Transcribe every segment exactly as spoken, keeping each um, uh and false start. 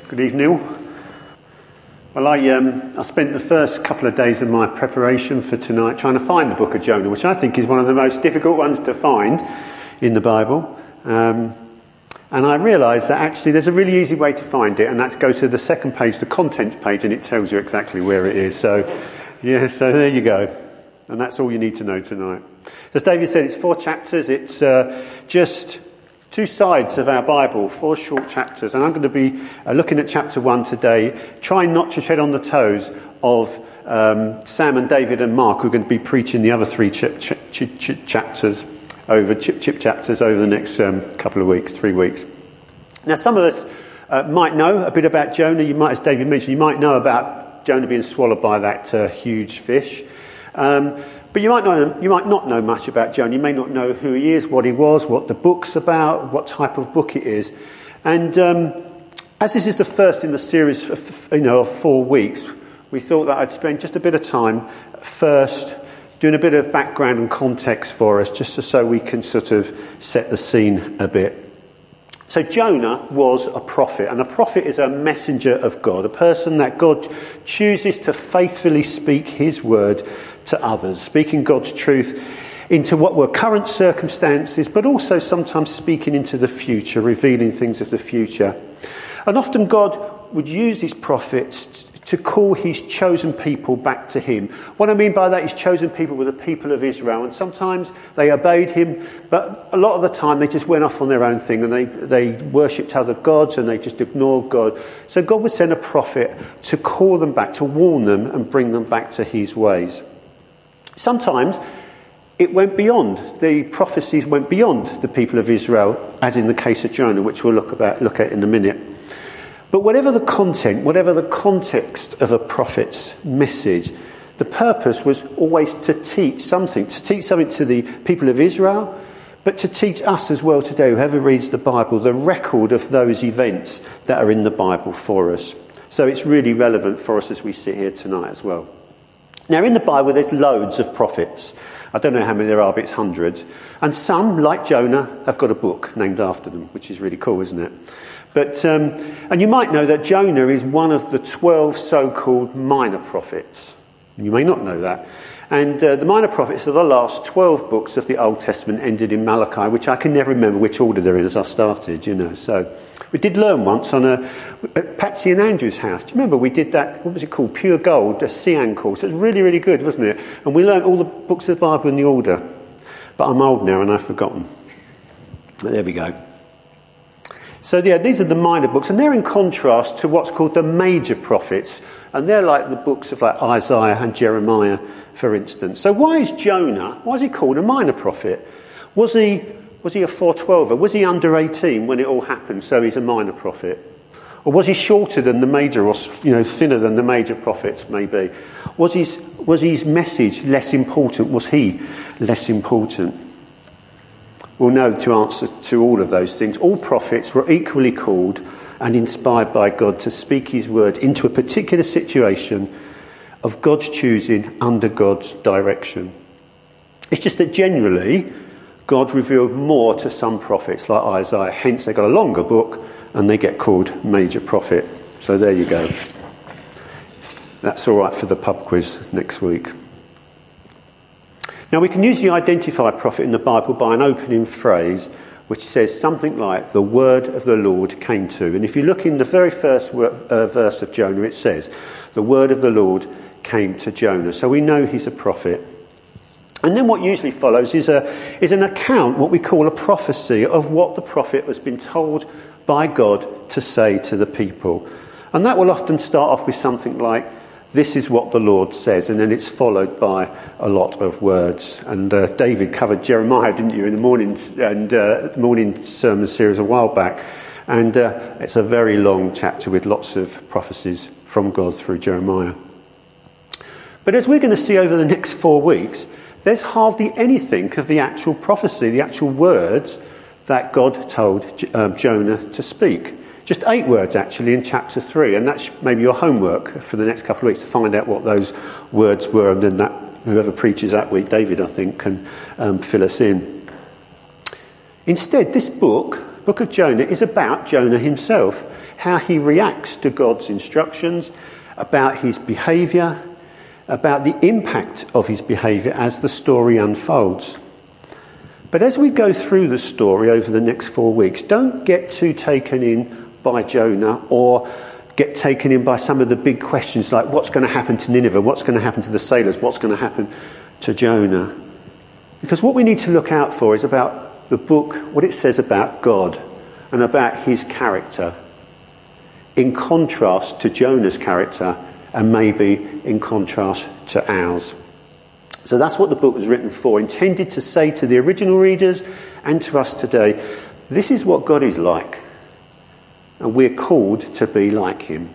Good evening, Neil. Well, I um, I spent the first couple of days of my preparation for tonight trying to find the book of Jonah, which I think is one of the most difficult ones to find in the Bible. Um, and I realised that actually there's a really easy way to find it, and that's go to the second page, the contents page, and it tells you exactly where it is. So, yeah, so there you go. And that's all you need to know tonight. As David said, it's four chapters. It's uh, just two sides of our Bible, four short chapters. And I'm going to be uh, looking at chapter one today, trying not to tread on the toes of um, Sam and David and Mark, who are going to be preaching the other three chip, chip, chip, chip chapters over chip chip chapters over the next um, couple of weeks, three weeks. Now, some of us uh, might know a bit about Jonah. You might, as David mentioned, you might know about Jonah being swallowed by that uh, huge fish. Um, but you might not, you might not know much about Jonah. You may not know who he is, what he was, what the book's about, what type of book it is. And um, as this is the first in the series, of, you know, of four weeks, we thought that I'd spend just a bit of time first doing a bit of background and context for us, just so we can sort of set the scene a bit. So Jonah was a prophet, and a prophet is a messenger of God, a person that God chooses to faithfully speak his word to others, speaking God's truth into what were current circumstances, but also sometimes speaking into the future, revealing things of the future. And often God would use these prophets to call his chosen people back to him. What I mean by that, his chosen people were the people of Israel, and sometimes they obeyed him, but a lot of the time they just went off on their own thing, and they, they worshipped other gods, and they just ignored God. So God would send a prophet to call them back, to warn them and bring them back to his ways. Sometimes it went beyond, the prophecies went beyond the people of Israel, as in the case of Jonah, which we'll look about look at in a minute. But whatever the content, whatever the context of a prophet's message, the purpose was always to teach something, to teach something to the people of Israel, but to teach us as well today, whoever reads the Bible, the record of those events that are in the Bible for us. So it's really relevant for us as we sit here tonight as well. Now, in the Bible, there's loads of prophets. I don't know how many there are, but it's hundreds. And some, like Jonah, have got a book named after them, which is really cool, isn't it? But um, and you might know that Jonah is one of the twelve so-called minor prophets. You may not know that. And uh, the minor prophets are the last twelve books of the Old Testament, ended in Malachi, which I can never remember which order they're in as I started, you know. So we did learn once on a at Patsy and Andrew's house. Do you remember we did that, what was it called, Pure Gold, a Sian course? It was really, really good, wasn't it? And we learned all the books of the Bible in the order. But I'm old now and I've forgotten. But there we go. So yeah, these are the minor books, and they're in contrast to what's called the major prophets, and they're like the books of like Isaiah and Jeremiah, for instance. So why is Jonah, why is he called a minor prophet? Was he was he a four twelver? Was he under eighteen when it all happened, so he's a minor prophet? Or was he shorter than the major, or you know, thinner than the major prophets, maybe? Was his was his message less important? Was he less important? We'll know to answer to all of those things. All prophets were equally called and inspired by God to speak his word into a particular situation of God's choosing under God's direction. It's just that generally God revealed more to some prophets like Isaiah. Hence they got a longer book and they get called major prophet. So there you go. That's all right for the pub quiz next week. Now, we can usually identify a prophet in the Bible by an opening phrase which says something like, the word of the Lord came to. And if you look in the very first uh, verse of Jonah, it says, the word of the Lord came to Jonah. So we know he's a prophet. And then what usually follows is a is an account, what we call a prophecy, of what the prophet has been told by God to say to the people. And that will often start off with something like, this is what the Lord says, and then it's followed by a lot of words. And uh, David covered Jeremiah, didn't you, in the morning and uh, morning sermon series a while back. And uh, it's a very long chapter with lots of prophecies from God through Jeremiah. But as we're going to see over the next four weeks, there's hardly anything of the actual prophecy, the actual words that God told um, Jonah to speak. Just eight words, actually, in chapter three. And that's maybe your homework for the next couple of weeks, to find out what those words were. And then that whoever preaches that week, David, I think, can um, fill us in. Instead, this book, Book of Jonah, is about Jonah himself. how he reacts to God's instructions, about his behaviour, about the impact of his behaviour as the story unfolds. But as we go through the story over the next four weeks, don't get too taken in by Jonah or get taken in by some of the big questions like what's going to happen to Nineveh, what's going to happen to the sailors, what's going to happen to Jonah. Because what we need to look out for is about the book, what it says about God and about his character, in contrast to Jonah's character and maybe in contrast to ours. So that's what the book was written for, intended to say to the original readers and to us today, this is what God is like. And we're called to be like him.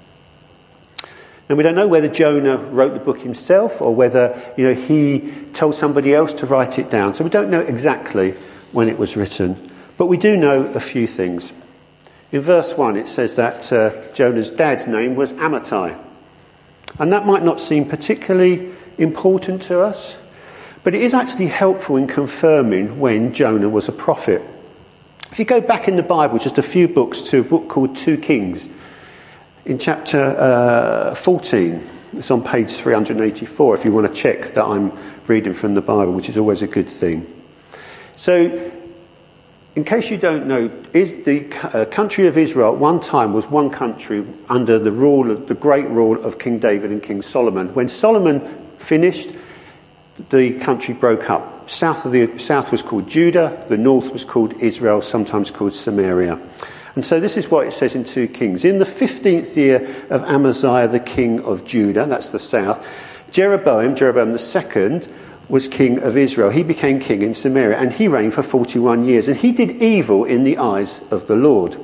And we don't know whether Jonah wrote the book himself or whether, you know, he told somebody else to write it down. So we don't know exactly when it was written. But we do know a few things. In verse one, it says that uh, Jonah's dad's name was Amittai. And that might not seem particularly important to us, but it is actually helpful in confirming when Jonah was a prophet. If you go back in the Bible just a few books to a book called Two Kings, in chapter uh, fourteen, it's on page three hundred eighty-four if you want to check that I'm reading from the Bible, which is always a good thing. So, in case you don't know, is the uh, country of Israel at one time was one country under the rule of the great rule of King David and King Solomon. When Solomon finished, the country broke up. South of the south was called Judah, the north was called Israel, sometimes called Samaria. And so this is what it says in Two Kings. In the fifteenth year of Amaziah, the king of Judah, that's the south, Jeroboam, Jeroboam the second, was king of Israel. He became king in Samaria, and he reigned for forty-one years. And he did evil in the eyes of the Lord.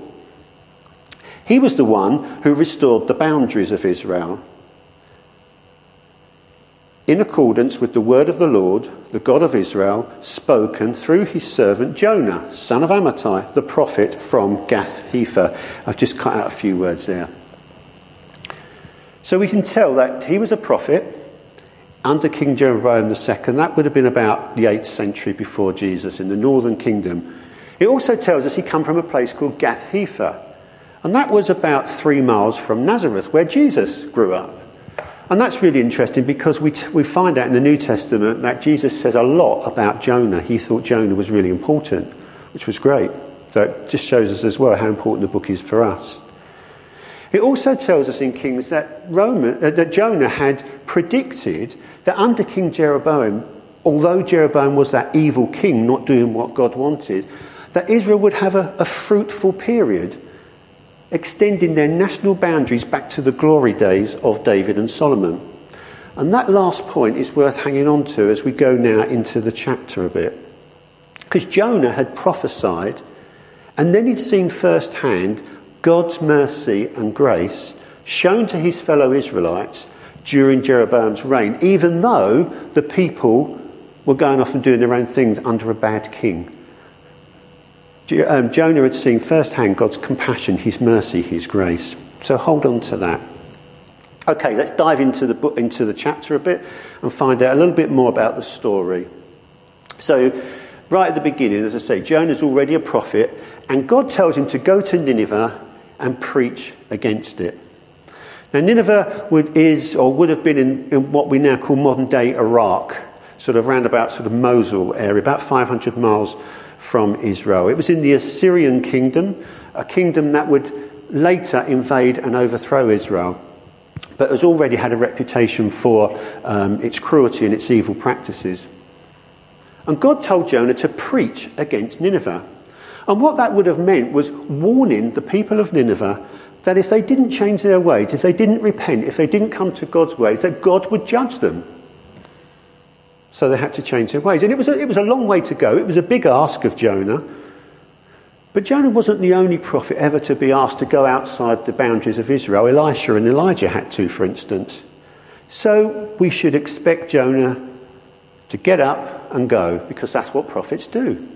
He was the one who restored the boundaries of Israel, in accordance with the word of the Lord, the God of Israel, spoken through his servant Jonah, son of Amittai, the prophet from Gath-hepher. I've just cut out a few words there. So we can tell that he was a prophet under King Jeroboam the second. That would have been about the eighth century before Jesus in the northern kingdom. It also tells us he come from a place called Gath-hepher. And that was about three miles from Nazareth, where Jesus grew up. And that's really interesting because we t- we find out in the New Testament that Jesus says a lot about Jonah. He thought Jonah was really important, which was great. So it just shows us as well how important the book is for us. It also tells us in Kings that, Roman, uh, that Jonah had predicted that under King Jeroboam, although Jeroboam was that evil king not doing what God wanted, that Israel would have a, a fruitful period, extending their national boundaries back to the glory days of David and Solomon. And that last point is worth hanging on to as we go now into the chapter a bit. Because Jonah had prophesied, and then he'd seen firsthand God's mercy and grace shown to his fellow Israelites during Jeroboam's reign, even though the people were going off and doing their own things under a bad king. Um, Jonah had seen firsthand God's compassion, his mercy, his grace. So hold on to that. Okay, let's dive into the book, into the chapter a bit and find out a little bit more about the story. So, right at the beginning, as I say, Jonah's already a prophet, and God tells him to go to Nineveh and preach against it. Now, Nineveh would, is or would have been in, in what we now call modern-day Iraq, sort of round about sort of Mosul area, about five hundred miles from Israel. It was in the Assyrian kingdom, a kingdom that would later invade and overthrow Israel, but has already had a reputation for um, its cruelty and its evil practices. And God told Jonah to preach against Nineveh. And what that would have meant was warning the people of Nineveh that if they didn't change their ways, if they didn't repent, if they didn't come to God's ways, that God would judge them. So they had to change their ways. And it was, a, it was a long way to go. It was a big ask of Jonah. But Jonah wasn't the only prophet ever to be asked to go outside the boundaries of Israel. Elisha and Elijah had to, for instance. So we should expect Jonah to get up and go, because that's what prophets do.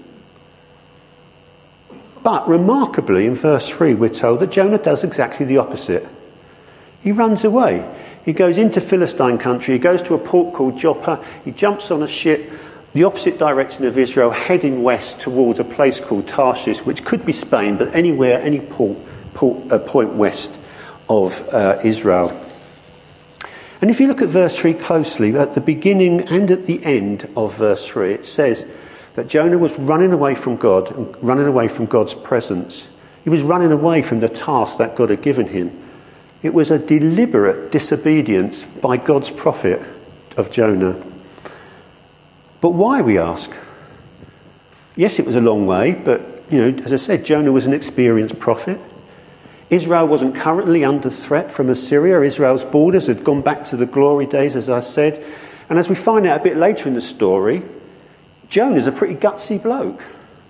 But remarkably, in verse three, we're told that Jonah does exactly the opposite. He runs away. He goes into Philistine country, he goes to a port called Joppa, he jumps on a ship, the opposite direction of Israel, heading west towards a place called Tarshish, which could be Spain, but anywhere, any port a point west of uh, Israel. And if you look at verse three closely, at the beginning and at the end of verse three, it says that Jonah was running away from God and running away from God's presence. He was running away from the task that God had given him. It was a deliberate disobedience by God's prophet of Jonah. But why, we ask? Yes, it was a long way, but, you know, as I said, Jonah was an experienced prophet. Israel wasn't currently under threat from Assyria. Israel's borders had gone back to the glory days, as I said. And as we find out a bit later in the story, Jonah's a pretty gutsy bloke.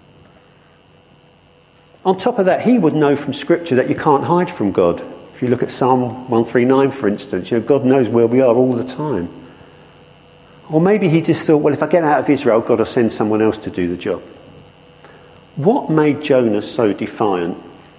On top of that, he would know from Scripture that you can't hide from God. If you look at Psalm one thirty-nine, for instance, you know, God knows where we are all the time. Or maybe he just thought, well, if I get out of Israel, God will send someone else to do the job. What made Jonah so defiant?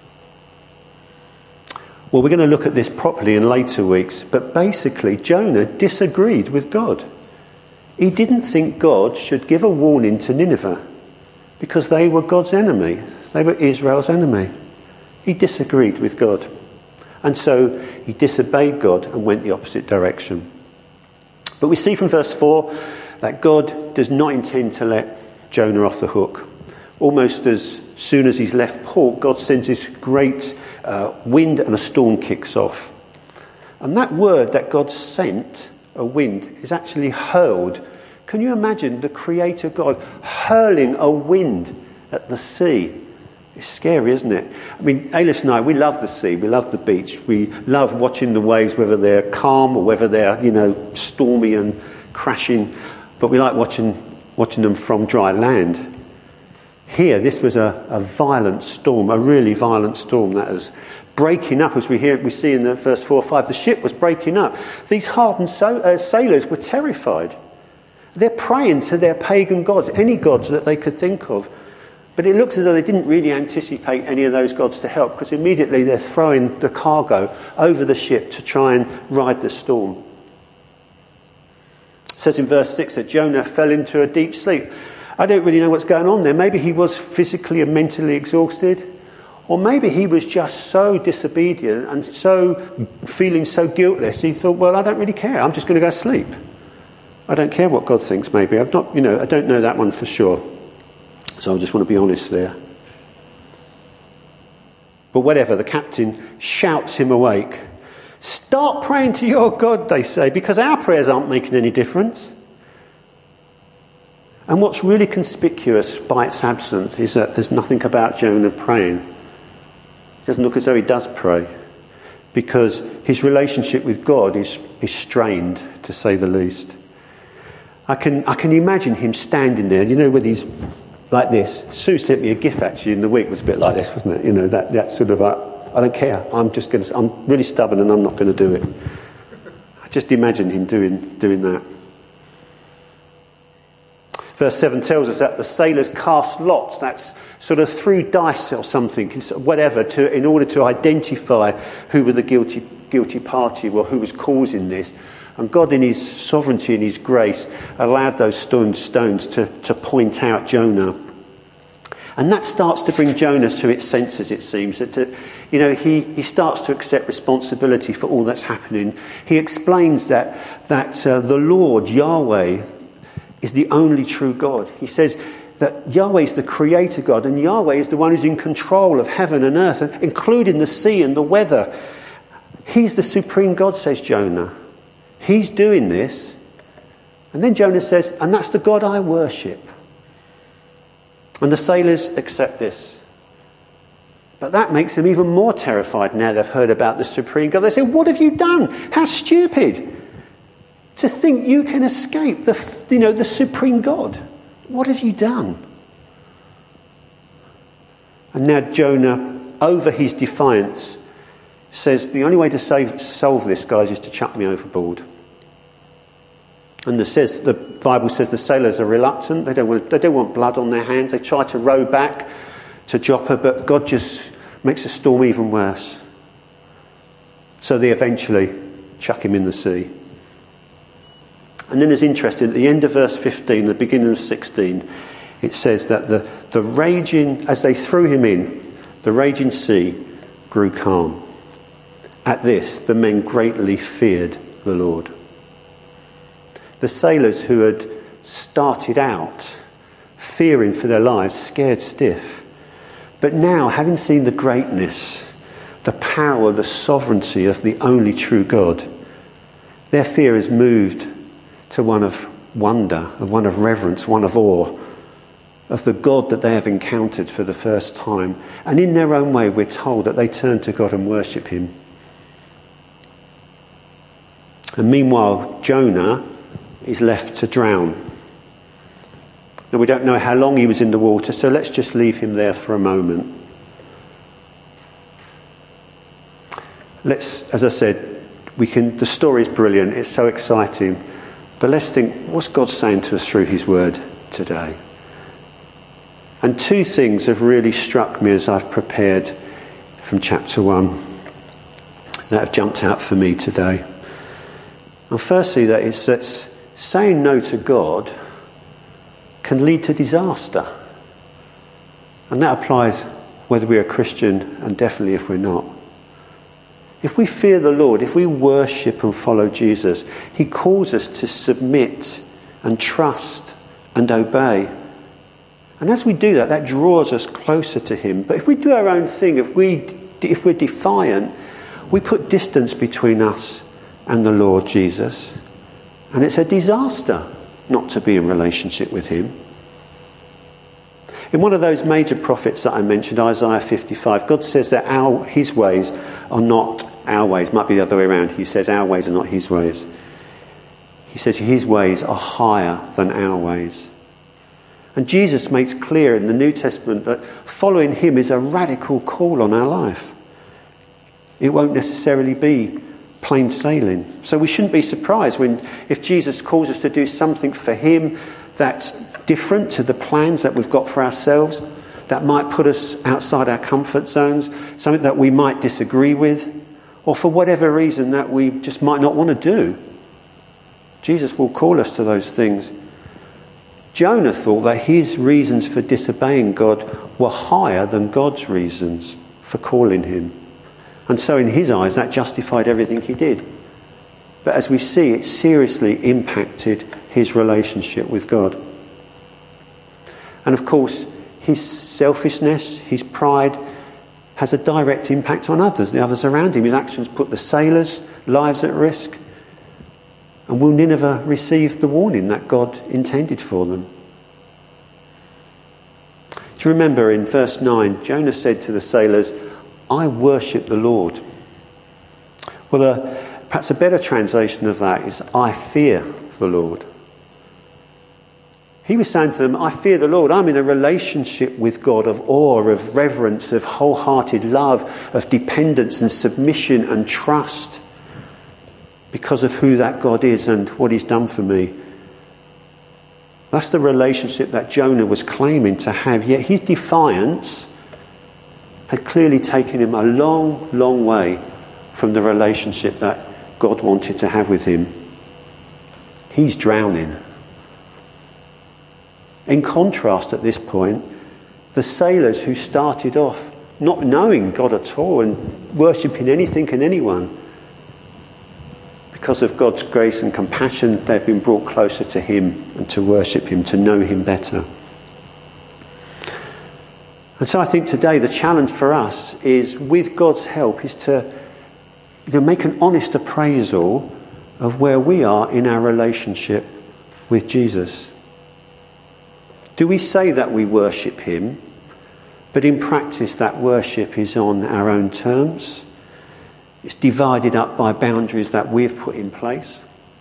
Well, we're going to look at this properly in later weeks, but basically Jonah disagreed with God. He didn't think God should give a warning to Nineveh because they were God's enemy. They were Israel's enemy. He disagreed with God. And so he disobeyed God and went the opposite direction. But we see from verse four that God does not intend to let Jonah off the hook. Almost as soon as he's left port, God sends this great uh, wind and a storm kicks off. And that word that God sent, a wind, is actually hurled. Can you imagine the Creator God hurling a wind at the sea? It's scary, isn't it? I mean, Aylis and I, we love the sea, we love the beach, we love watching the waves, whether they're calm or whether they're, you know, stormy and crashing, but we like watching watching them from dry land. Here, this was a, a violent storm, a really violent storm that is breaking up, as we hear, we see in the verse four or five. The ship was breaking up. These hardened so, uh, sailors were terrified. They're praying to their pagan gods, any gods that they could think of. But it looks as though they didn't really anticipate any of those gods to help, because immediately they're throwing the cargo over the ship to try and ride the storm. It says in verse six that Jonah fell into a deep sleep. I don't really know what's going on there. Maybe he was physically and mentally exhausted. Or maybe he was just so disobedient and so feeling so guiltless, he thought, well, I don't really care. I'm just going to go sleep. I don't care what God thinks, maybe. I'm not, you know, I don't know that one for sure. So I just want to be honest there. But whatever, the captain shouts him awake. Start praying to your God, they say, because our prayers aren't making any difference. And what's really conspicuous by its absence is that there's nothing about Jonah praying. It doesn't look as though he does pray, because his relationship with God is, is strained, to say the least. I can I can imagine him standing there, you know, with his like this. Sue sent me a gif actually in the week. It was a bit like this, wasn't it? You know, that, that sort of, uh, I don't care. I'm just going to, I'm really stubborn and I'm not going to do it. I just imagine him doing doing that. Verse seven tells us that the sailors cast lots. That's sort of threw dice or something, whatever, to in order to identify who were the guilty guilty party or who was causing this. And God, in his sovereignty and his grace, allowed those stones to, to point out Jonah. And that starts to bring Jonah to its senses, it seems. That, to, you know, he, he starts to accept responsibility for all that's happening. He explains that, that uh, the Lord, Yahweh, is the only true God. He says that Yahweh is the creator God, and Yahweh is the one who's in control of heaven and earth, including the sea and the weather. He's the supreme God, says Jonah. He's doing this. And then Jonah says, and that's the God I worship. And the sailors accept this. But that makes them even more terrified now they've heard about the supreme God. They say, what have you done? How stupid to think you can escape the, you know, the supreme God. What have you done? And now Jonah, over his defiance, says the only way to save, solve this, guys, is to chuck me overboard. And the, says, the Bible says the sailors are reluctant. They don't want, they don't want blood on their hands. They try to row back to Joppa, but God just makes the storm even worse. So they eventually chuck him in the sea. And then it's interesting, at the end of verse fifteen, the beginning of sixteen, it says that the, the raging, as they threw him in, the raging sea grew calm. At this, the men greatly feared the Lord. The sailors who had started out fearing for their lives, scared stiff, but now, having seen the greatness, the power, the sovereignty of the only true God, their fear is moved to one of wonder, one of reverence, one of awe, of the God that they have encountered for the first time. And in their own way, we're told that they turn to God and worship him. And meanwhile, Jonah is left to drown. Now, we don't know how long he was in the water, so let's just leave him there for a moment. Let's, as I said, we can. The story is brilliant, it's so exciting, but let's think, what's God saying to us through his word today? And two things have really struck me as I've prepared from chapter one that have jumped out for me today. And firstly, that is that saying no to God can lead to disaster. And that applies whether we're a Christian and definitely if we're not. If we fear the Lord, if we worship and follow Jesus, he calls us to submit and trust and obey. And as we do that, that draws us closer to him. But if we do our own thing, if, we, if we're defiant, we put distance between us and the Lord Jesus. And it's a disaster not to be in relationship with him. In one of those major prophets that I mentioned, Isaiah fifty-five, God says that our, his ways are not our ways. Might be the other way around. He says our ways are not his ways. He says his ways are higher than our ways. And Jesus makes clear in the New Testament that following him is a radical call on our life. It won't necessarily be plain sailing. So we shouldn't be surprised when if Jesus calls us to do something for him that's different to the plans that we've got for ourselves, that might put us outside our comfort zones, something that we might disagree with, or for whatever reason that we just might not want to do. Jesus will call us to those things. Jonah thought that his reasons for disobeying God were higher than God's reasons for calling him. And so in his eyes, that justified everything he did. But as we see, it seriously impacted his relationship with God. And of course, his selfishness, his pride, has a direct impact on others, the others around him. His actions put the sailors' lives at risk. And will Nineveh receive the warning that God intended for them? Do you remember in verse nine, Jonah said to the sailors, I worship the Lord. Well, uh, perhaps a better translation of that is, I fear the Lord. He was saying to them, I fear the Lord. I'm in a relationship with God of awe, of reverence, of wholehearted love, of dependence and submission and trust because of who that God is and what he's done for me. That's the relationship that Jonah was claiming to have. Yet his defiance had clearly taken him a long, long way from the relationship that God wanted to have with him. He's drowning. In contrast, at this point, the sailors who started off not knowing God at all and worshipping anything and anyone, because of God's grace and compassion, they've been brought closer to him and to worship him, to know him better. And so I think today the challenge for us is, with God's help, is to you know, make an honest appraisal of where we are in our relationship with Jesus. Do we say that we worship him, but in practice that worship is on our own terms? It's divided up by boundaries that we've put in place.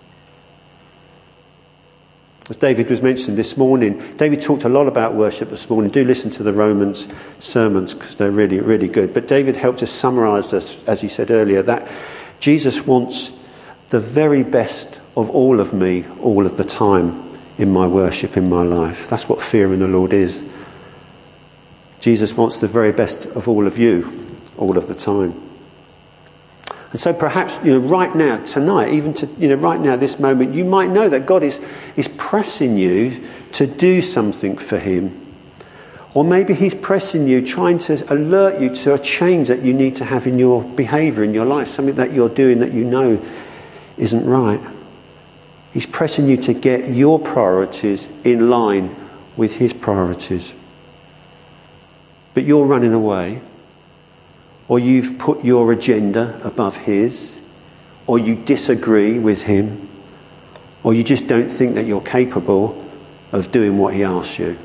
As David was mentioning this morning, David talked a lot about worship this morning. Do listen to the Romans sermons because they're really, really good. But David helped us summarise this, as he said earlier, that Jesus wants the very best of all of me, all of the time in my worship, in my life. That's what fear in the Lord is. Jesus wants the very best of all of you, all of the time. And so perhaps, you know, right now, tonight, even to, you know, right now, this moment, you might know that God is, is pressing you to do something for him. Or maybe he's pressing you, trying to alert you to a change that you need to have in your behaviour, in your life, something that you're doing that you know isn't right. He's pressing you to get your priorities in line with his priorities. But you're running away, or you've put your agenda above his, or you disagree with him, or you just don't think that you're capable of doing what he asks you.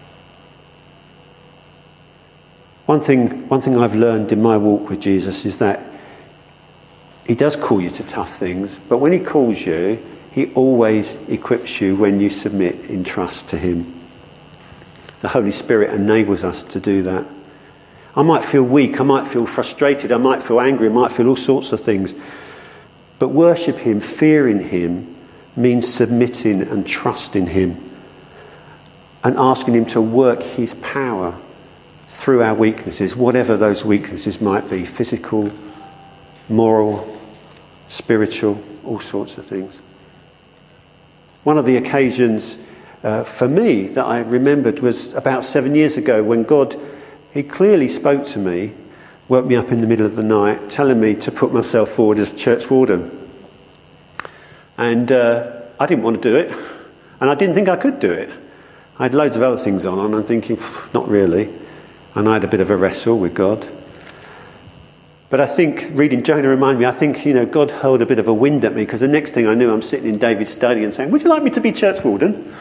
One thing, one thing I've learned in my walk with Jesus is that he does call you to tough things, but when he calls you, he always equips you when you submit in trust to him. The Holy Spirit enables us to do that. I might feel weak, I might feel frustrated, I might feel angry, I might feel all sorts of things. But worship him, fearing him, means submitting and trusting him and asking him to work his power through our weaknesses, whatever those weaknesses might be, physical, moral, spiritual, all sorts of things. One of the occasions uh, for me that I remembered was about seven years ago when God, he clearly spoke to me, woke me up in the middle of the night, telling me to put myself forward as church warden. And uh, I didn't want to do it, and I didn't think I could do it. I had loads of other things on, and I'm thinking, not really. And I had a bit of a wrestle with God. But I think, reading Jonah reminded me, I think, you know, God hurled a bit of a wind at me, because the next thing I knew, I'm sitting in David's study and saying, would you like me to be church warden?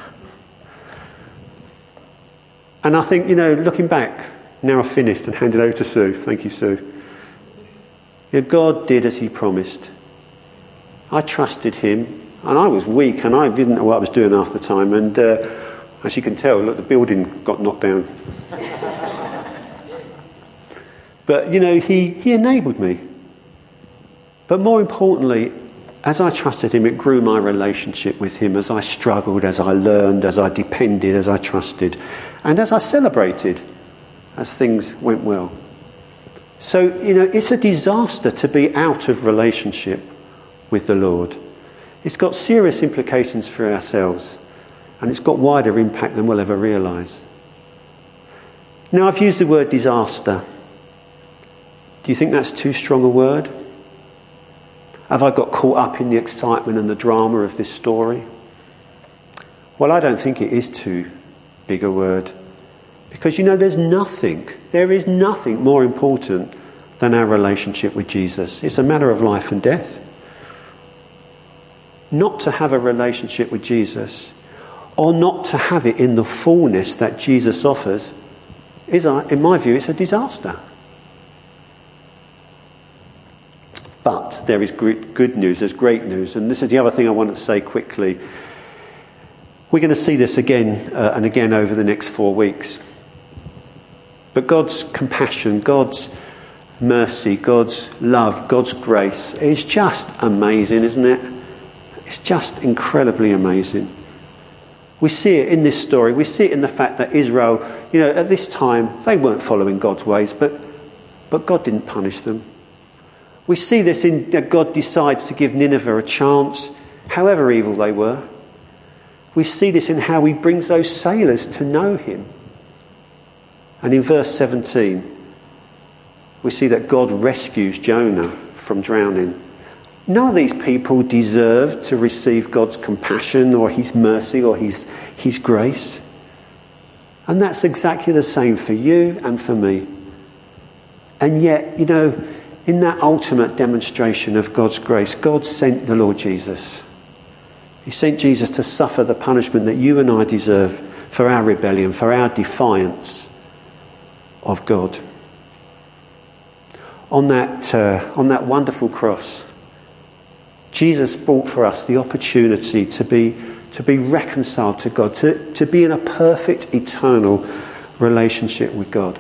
And I think, you know, looking back, now I've finished and handed over to Sue. Thank you, Sue. You know, God did as he promised. I trusted him, and I was weak, and I didn't know what I was doing half the time. And uh, as you can tell, look, the building got knocked down. But, you know, he, he enabled me. But more importantly, as I trusted him, it grew my relationship with him as I struggled, as I learned, as I depended, as I trusted, and as I celebrated as things went well. So, you know, it's a disaster to be out of relationship with the Lord. It's got serious implications for ourselves, and it's got wider impact than we'll ever realise. Now, I've used the word disaster. Do you think that's too strong a word? Have I got caught up in the excitement and the drama of this story? Well, I don't think it is too big a word. Because, you know, there's nothing, there is nothing more important than our relationship with Jesus. It's a matter of life and death. Not to have a relationship with Jesus, or not to have it in the fullness that Jesus offers, is, in my view, it's a disaster. But there is good news, there's great news, and this is the other thing I want to say quickly. We're going to see this again uh, and again over the next four weeks. But God's compassion, God's mercy, God's love, God's grace is just amazing, isn't it? It's just incredibly amazing. We see it in this story. We see it in the fact that Israel, you know, at this time, they weren't following God's ways, but, but God didn't punish them. We see this in that God decides to give Nineveh a chance, however evil they were. We see this in how he brings those sailors to know him. And in verse seventeen, we see that God rescues Jonah from drowning. None of these people deserve to receive God's compassion or his mercy or his, his grace. And that's exactly the same for you and for me. And yet, you know, in that ultimate demonstration of God's grace, God sent the Lord Jesus. He sent Jesus to suffer the punishment that you and I deserve for our rebellion, for our defiance of God. On that, uh, on that wonderful cross, Jesus brought for us the opportunity to be, to be reconciled to God, to, to be in a perfect, eternal relationship with God.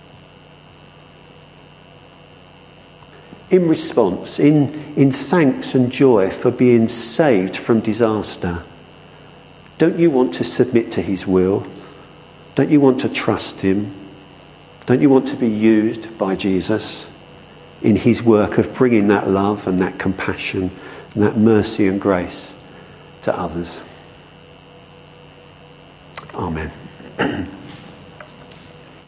In response, in, in thanks and joy for being saved from disaster, don't you want to submit to his will? Don't you want to trust him? Don't you want to be used by Jesus in his work of bringing that love and that compassion and that mercy and grace to others? Amen.